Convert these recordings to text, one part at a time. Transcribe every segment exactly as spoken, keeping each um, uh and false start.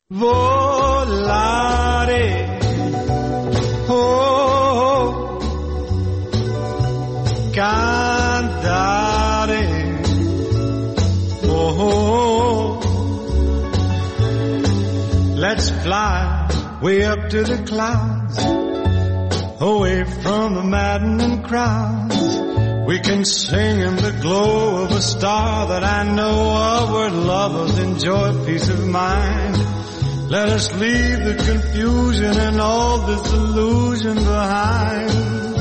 Volare, oh, cantare, oh, let's fly way up to the clouds, away from the maddening crowds. We can sing in the glow of a star that I know of, where lovers enjoy peace of mind. Let us leave the confusion and all disillusion behind.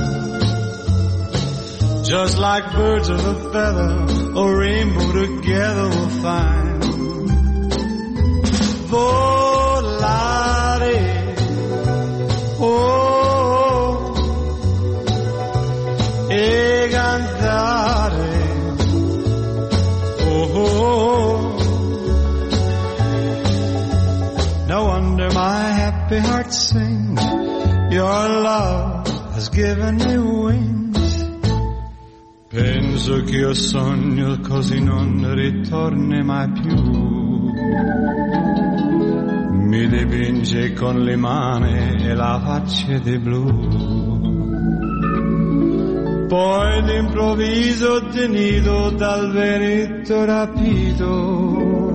Just like birds of a feather, a rainbow together we'll find. Volare, oh, e cantare, oh, oh. No wonder my happy heart sings. Your love has given me wings. Penso che io sogno così non ritorni mai più. Mi dipinge con le mani e la faccia di blu. Poi d'improvviso tenido dal vento rapito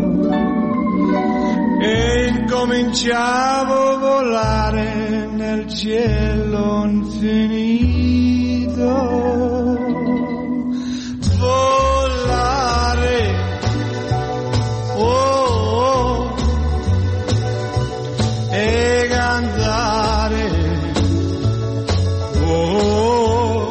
e incominciavo a volare nel cielo infinito. Volare, oh, oh, e cantare, oh,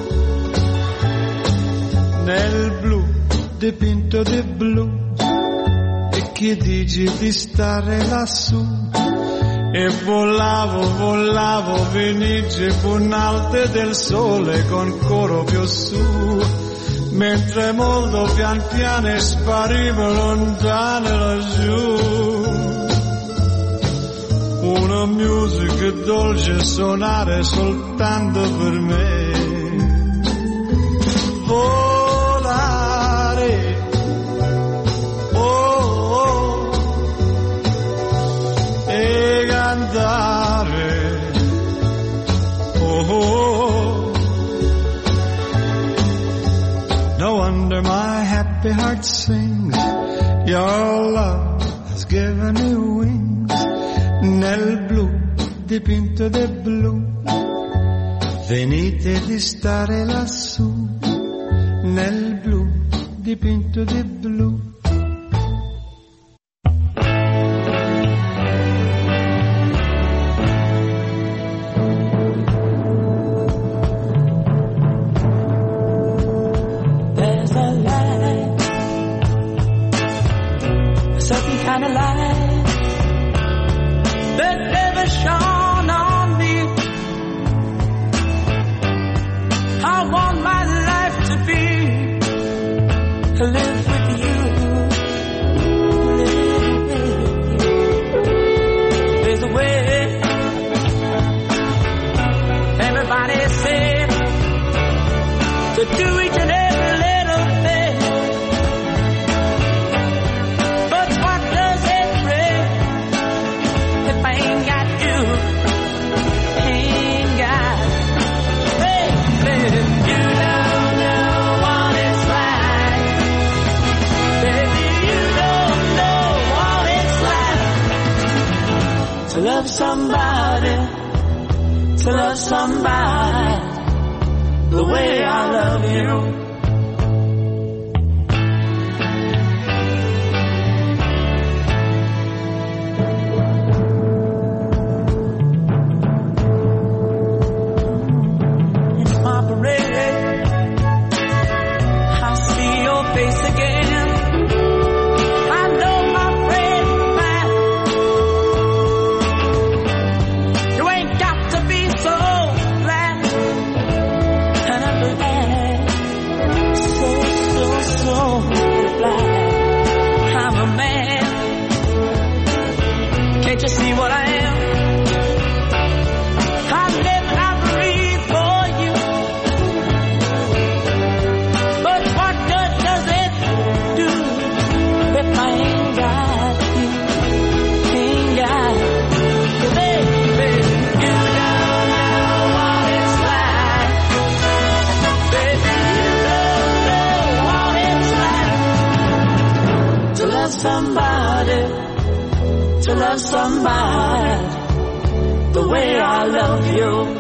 nel blu dipinto di blu. Che dici di stare lassù? E volavo, volavo, venice punalte del sole con coro più su, mentre molto pian piano sparivo lontano laggiù. Una musica dolce suonare soltanto per me. Volare, andare, oh, oh. No wonder my happy heart sings. Your love has given me wings. Nel blu dipinto di blu, venite di stare lassù. Nel blu dipinto di blu. Somebody, to love somebody the way I love you. It's my parade. I see your face again. I know my friend. I'm a man. Can't you see what I am? I live and I breathe for you. But what good does it do if I ain't got you? Ain't to love somebody the way I love you.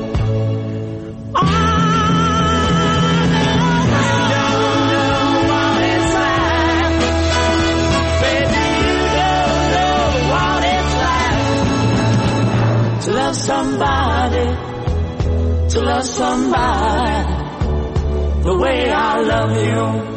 Somebody, to love somebody the way I love you.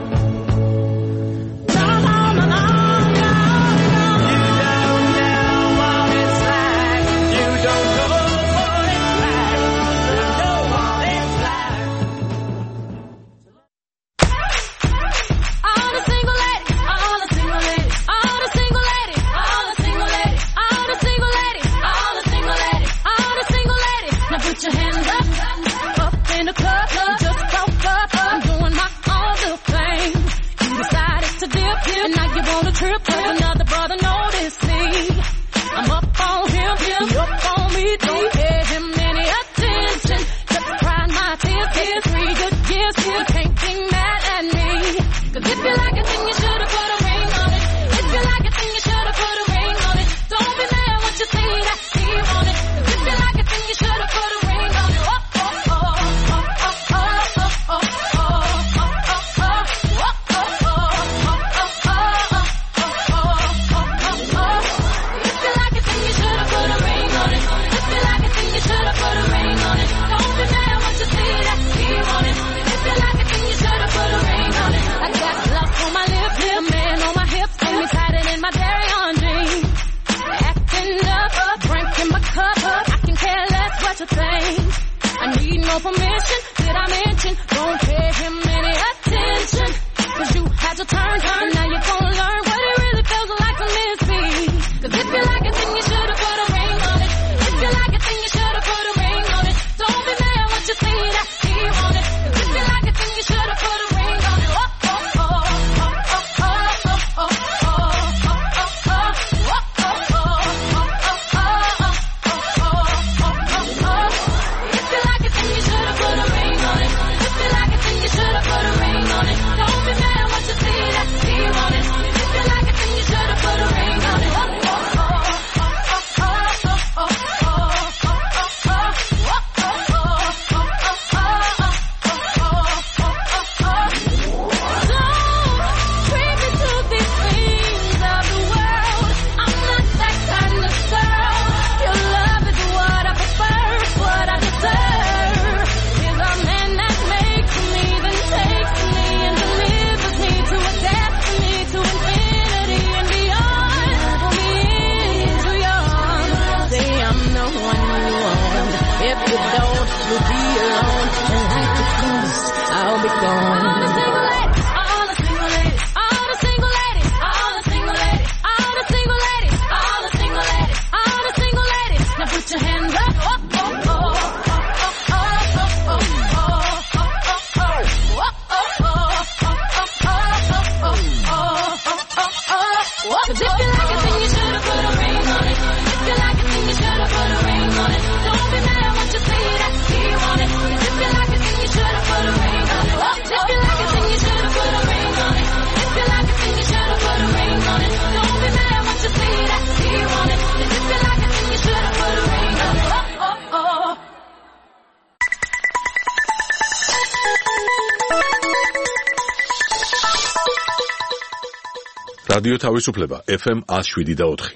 რადიო თავისუფლება ეფ ემ one oh seven და four.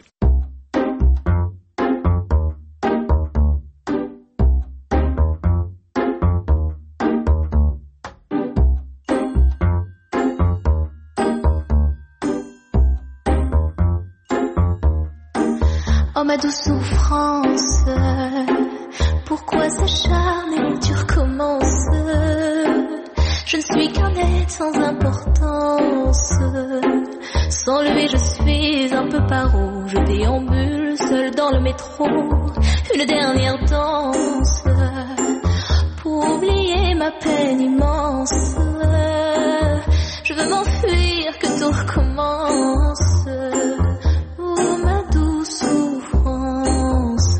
Oh ma douce souffrance, pourquoi s'acharner, tu recommences. Je ne suis qu'un être sans importance. Sans lui je suis un peu paro. Je déambule seul dans le métro. Une dernière danse pour oublier ma peine immense. Je veux m'enfuir, que tout recommence. Oh ma douce souffrance.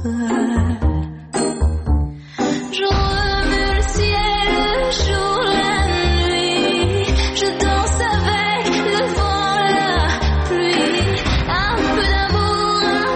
Je remue le ciel, le jour, la nuit. Je danse avec le vent, la pluie. Un peu d'amour, un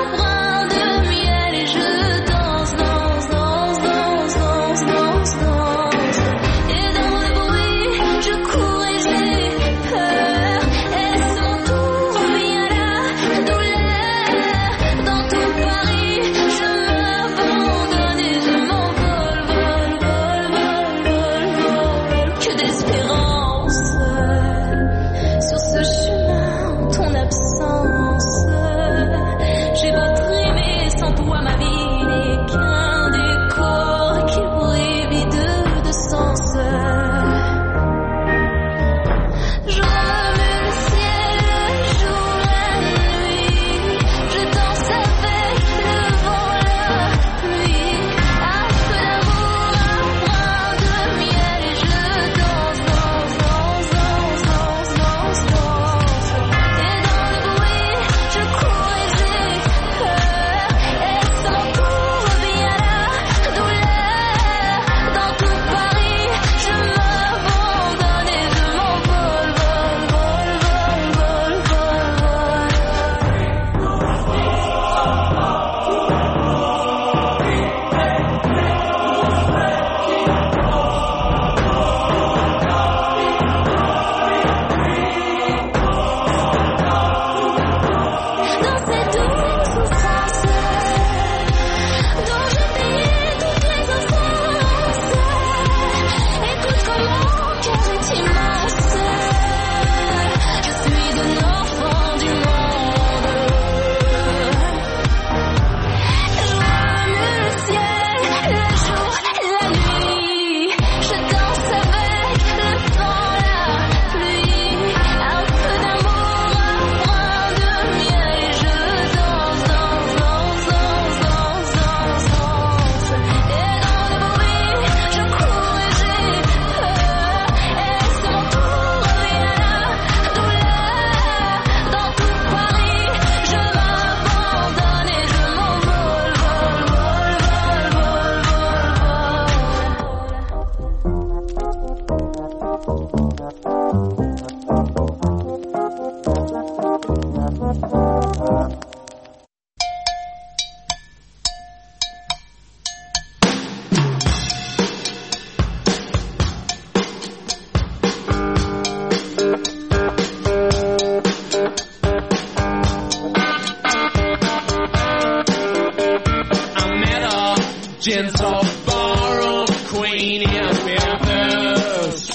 gentle ballroom queen in Memphis.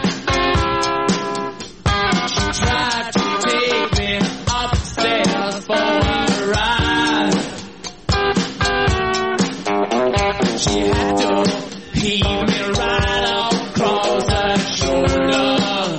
She tried to take me upstairs for a ride. She had to heave me right across her shoulder.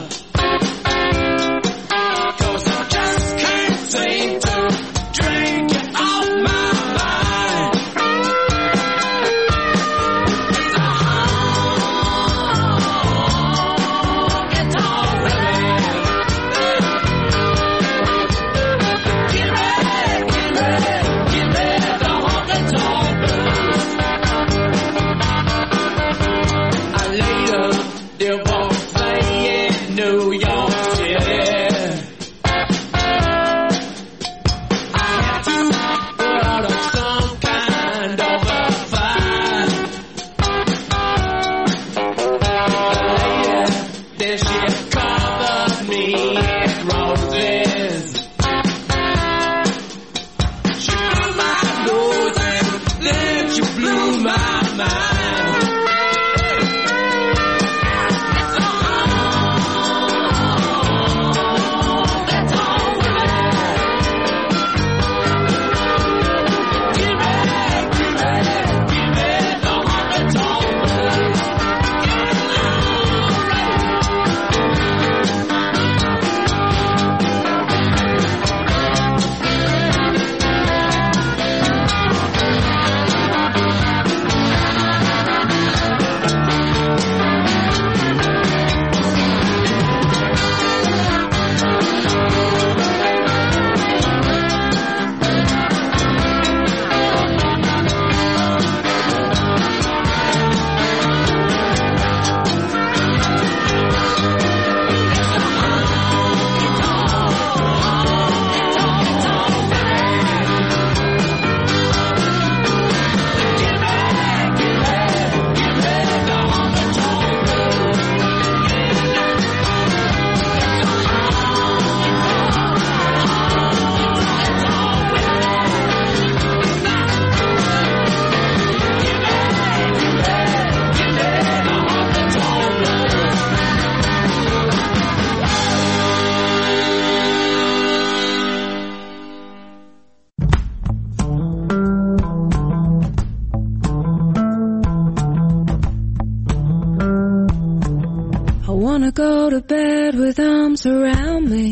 Go to bed with arms around me,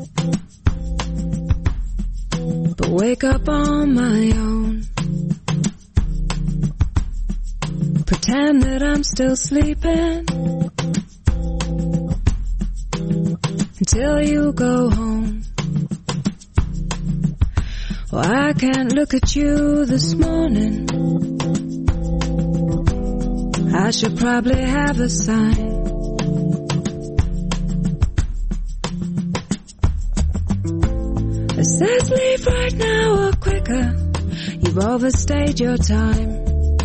but wake up on my own. Pretend that I'm still sleeping until you go home. Oh, I can't look at you this morning. I should probably have a sign. It says leave right now or quicker, you've overstayed your time.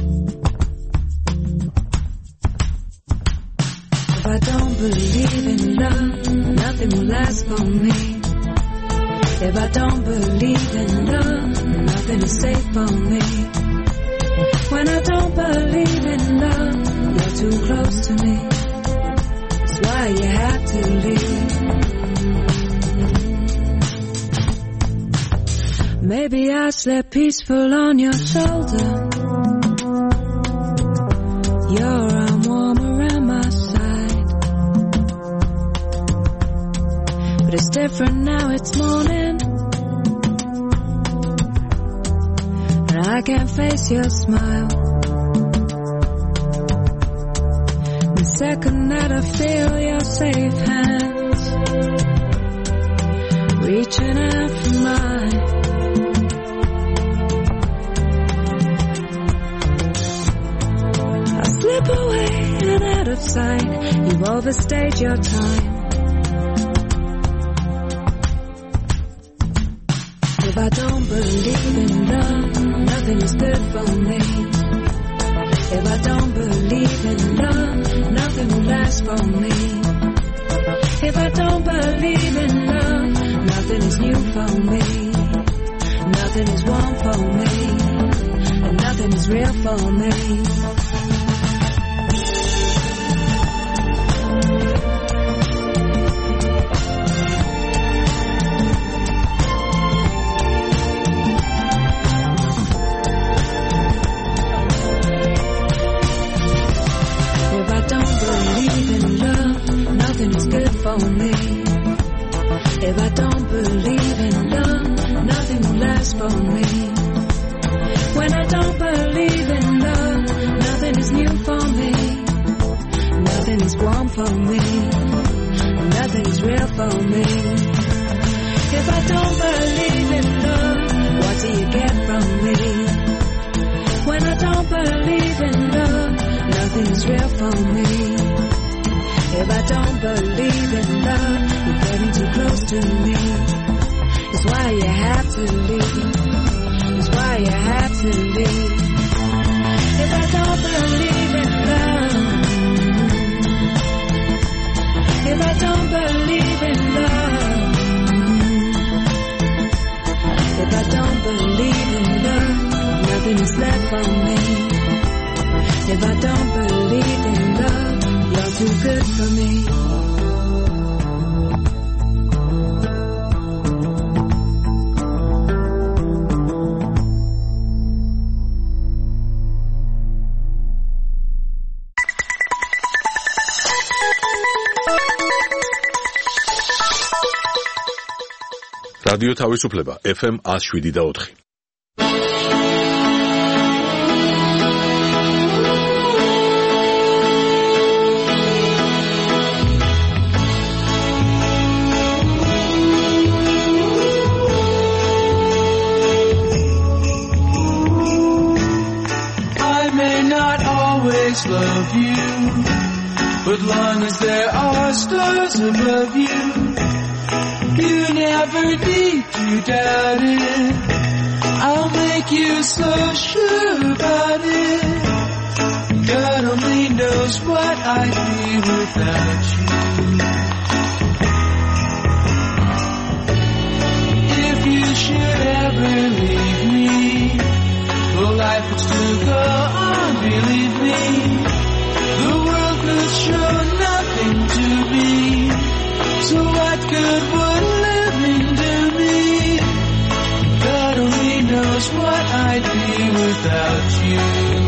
If I don't believe in love, nothing will last for me. If I don't believe in love, nothing is safe for me. When I don't believe in love, you're too close to me. That's why you have to leave. Maybe I slept peaceful on your shoulder. Your arm warm around my side. But it's different now, it's morning, and I can't face your smile. The second that I feel your safe hands reaching out for mine, slip away and out of sight. You've overstayed your time. If I don't believe in love, nothing is good for me. If I don't believe in love, nothing will last for me. If I don't believe in love, nothing is new for me. Nothing is warm for me, and nothing is real for me. for me. For me. If I don't believe in love, nothing will last for me. When I don't believe in love, nothing is new for me. Nothing is warm for me. Nothing is real for me. If I don't believe in love, what do you get from me? When I don't believe in love, nothing is real for me. If I don't believe in love, you're getting too close to me. That's why you have to leave. That's why you have to leave. If I don't believe in love, if I don't believe in love, if I don't believe in love, nothing is left for me. If I don't believe in love, you're too good for me. רדיו თავისუფლება F M one oh seven და four. Love you, but long as there are stars above you, you never need to doubt it. I'll make you so sure about it. God only knows what I'd be without you. If you should ever leave me, well, life would still go on, believe me. The world could show nothing to me. So what good would living do me? God only knows what I'd be without you.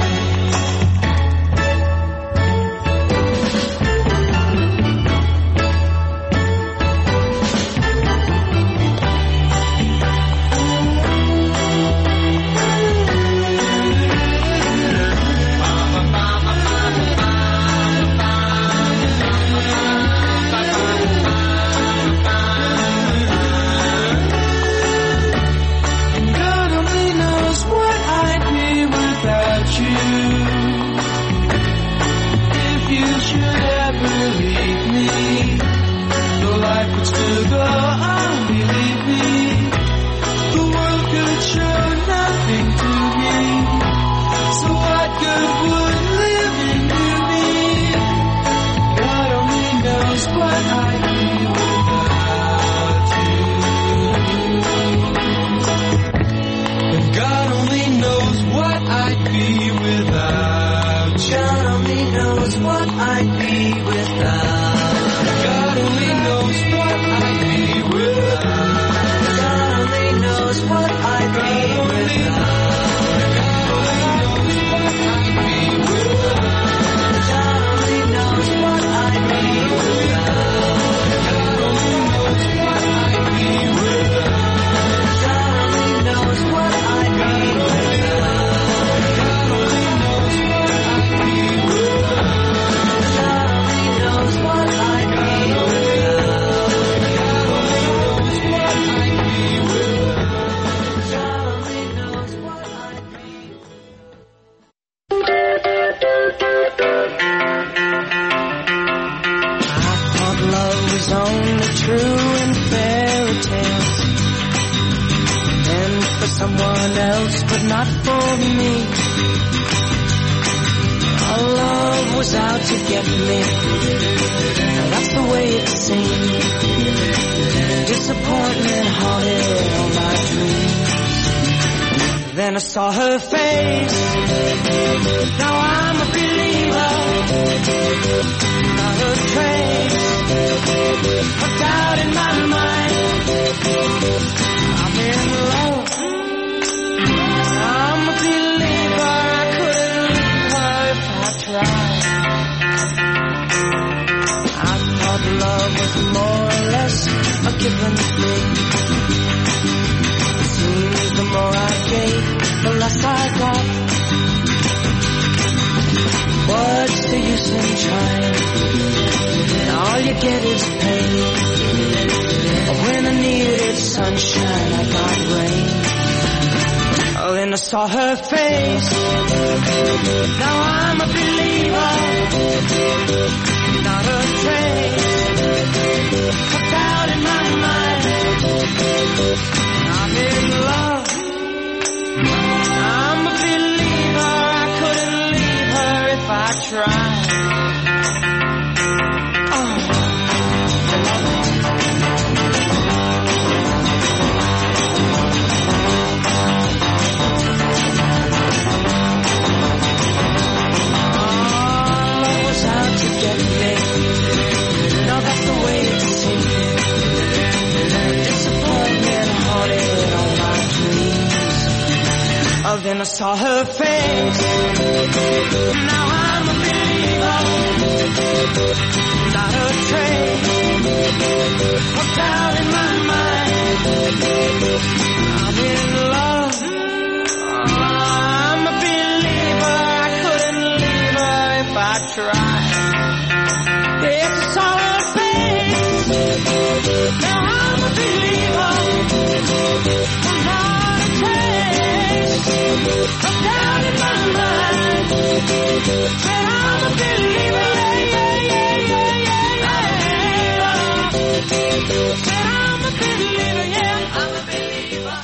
someone else, but not for me. Our love was out to get me. That's the way it seemed. Disappointment haunted all my dreams. Then I saw her face. Now I'm a believer. Not a trace of doubt in my mind. I'm in love. I'm a believer. I couldn't leave her if I tried. I thought love was more or less a given thing. Seems the more I gave, the less I got. What's the use in trying? All you get is pain. When I needed sunshine, I got rain. Oh, then I saw her face. Now I'm a believer. Not a trace of doubt in my mind. I'm in love. I'm a believer. I couldn't leave her if I tried. Then I saw her face. Now I'm a believer. Not a trace of doubt in my mind. I'm in love. I'm a believer. I couldn't leave her if I tried. Yes, I saw her face. Now I'm a believer. Not a trace of doubt in my mind. Said I'm a believer, yeah, yeah, yeah, yeah, yeah. Said I'm a believer, yeah, I'm a believer.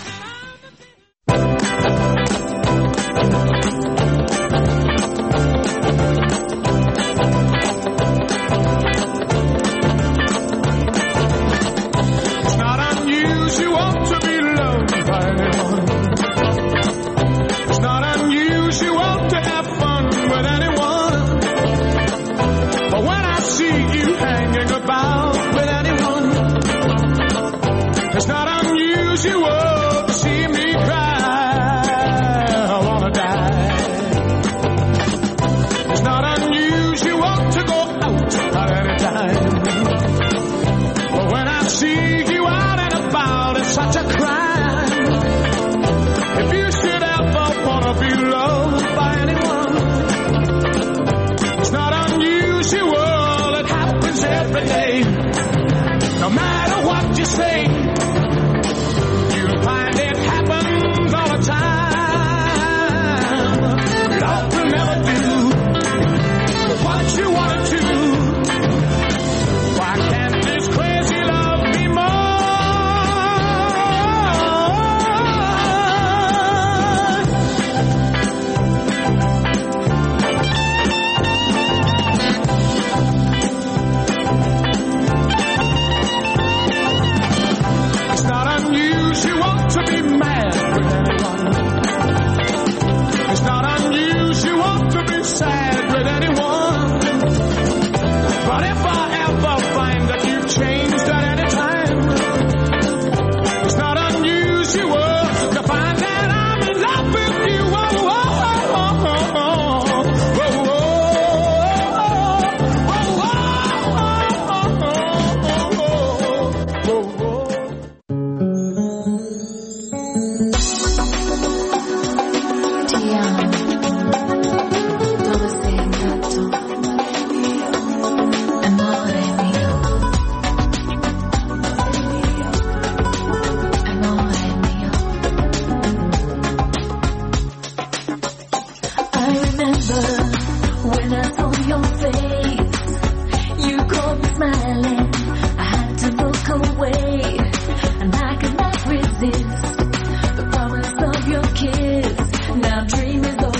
It's not unusual to be loved by anyone. It's not unusual to have fun with anyone. But when I see you hanging about with anyone, it's not unusual to see me cry. I wanna die. It's not unusual to go out at any time. But when I see you out and about, it's such a crime. If you should ever wanna be loved by anyone, it's not unusual, it happens every day. No matter what you say, you'll find it happens all the time. Love will never do what you wanna do. Why can't this crazy love be more? It's not unusual to be mad with anyone. It's not unusual to be sad with anyone. But if I ever find that you've changed at any time, it's not unusual to find that I'm in love with you. Whoa, whoa, whoa, whoa, whoa, whoa, whoa, whoa. Ti amo, dove sei andato? Amore mio, amore mio. I remember when I saw your face, you caught me smiling. I had to look away, and I could not resist the promise of your kiss. Now dream is over.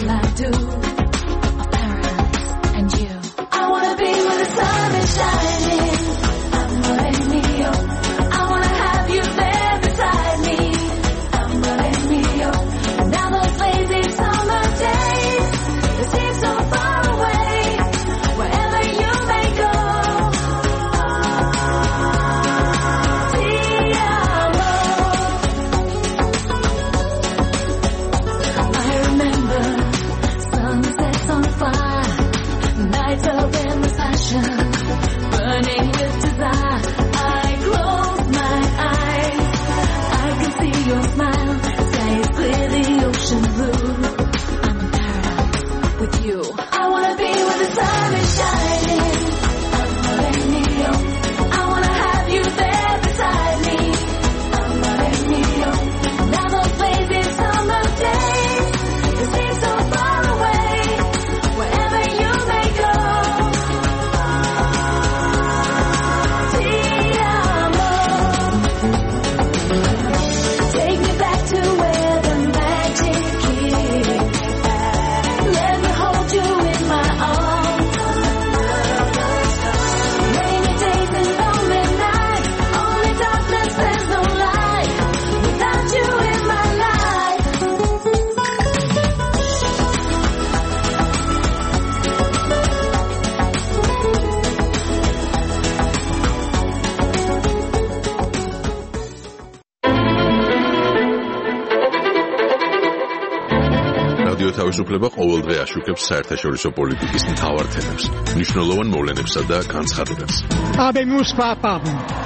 რადიო თავისუფლება ყოველდღე აშუქებს საერთაშორისო პოლიტიკის მთავარ თემებს, მნიშვნელოვან მოვლენებსა და განცხადებებს. Habemus papam.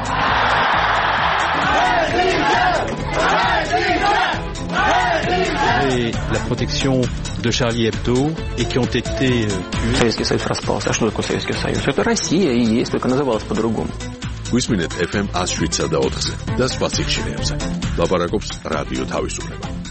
Et la protection de Charlie Hebdo et qui ont été tués. Советский Союз распался. А что такое Советский Союз? Это Россия и есть, только называлась по-другому. Висმინეთ эф эм one oh seven და ოთხზე და სხვა სიხშირეებზე. ლაპარაკობს რადიო თავისუფლება.